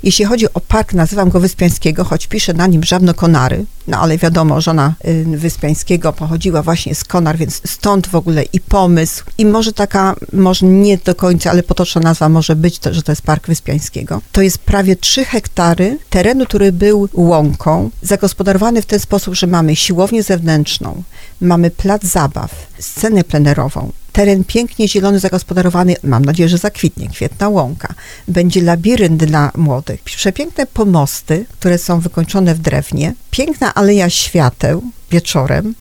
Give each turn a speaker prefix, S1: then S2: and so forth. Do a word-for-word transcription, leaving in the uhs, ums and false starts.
S1: Jeśli chodzi o park, nazywam go Wyspiańskiego, choć pisze na nim Żabno-Konary, no ale wiadomo, żona Wyspiańskiego pochodziła właśnie z Konar, więc stąd w ogóle i pomysł, i może taka, może nie do końca, ale potoczna nazwa może być, to, że to jest Park Wyspiańskiego. To jest prawie trzy hektary terenu, który był łąką, zagospodarowany w ten sposób, że mamy siłownię zewnętrzną, mamy plac zabaw, scenę plenerową, teren pięknie zielony, zagospodarowany, mam nadzieję, że zakwitnie, kwietna łąka. Będzie labirynt dla młodych. Przepiękne pomosty, które są wykończone w drewnie. Piękna aleja świateł wieczorem.